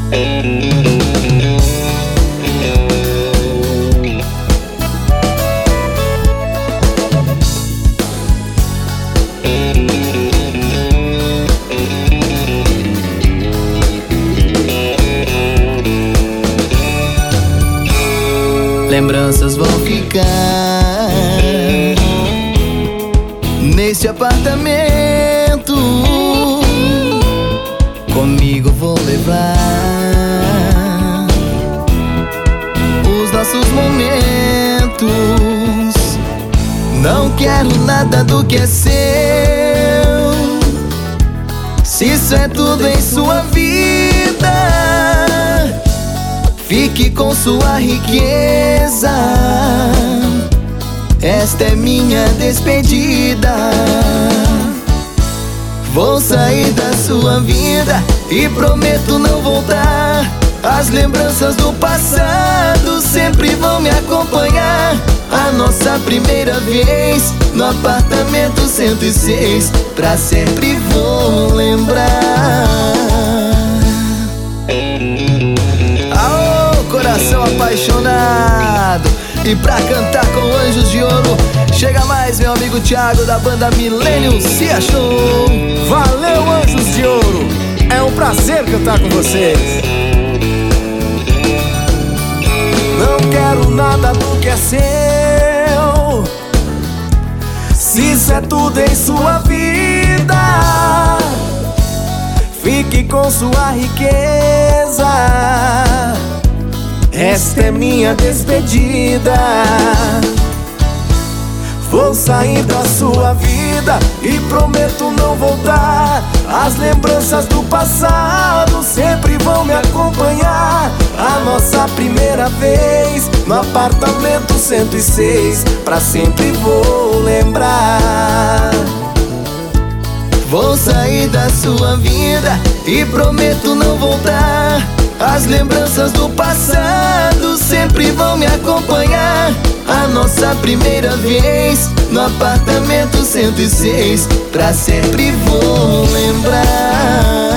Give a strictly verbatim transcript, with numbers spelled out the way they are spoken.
Lembranças vão ficar neste apartamento. Comigo vou levar os nossos momentos. Não quero nada do que é seu. Se isso é tudo em sua vida, fique com sua riqueza. Esta é minha despedida. Vou sair da sua vida e prometo não voltar. As lembranças do passado sempre vão me acompanhar. A nossa primeira vez no apartamento cento e seis, pra sempre vou lembrar. Coração apaixonado. E pra cantar com Anjos de Ouro, chega mais meu amigo Thiago da banda Millennium Se Achou. Valeu, Anjos de Ouro, é um prazer cantar com vocês. Não quero nada do que é seu. Se isso é tudo em sua vida, fique com sua riqueza. Esta é minha despedida. Vou sair da sua vida e prometo não voltar. As lembranças do passado sempre vão me acompanhar. A nossa primeira vez no apartamento cento e seis, pra sempre vou lembrar. Vou sair da sua vida e prometo não voltar. As lembranças do passado sempre vão me acompanhar. A nossa primeira vez no apartamento cento e seis, pra sempre vou lembrar.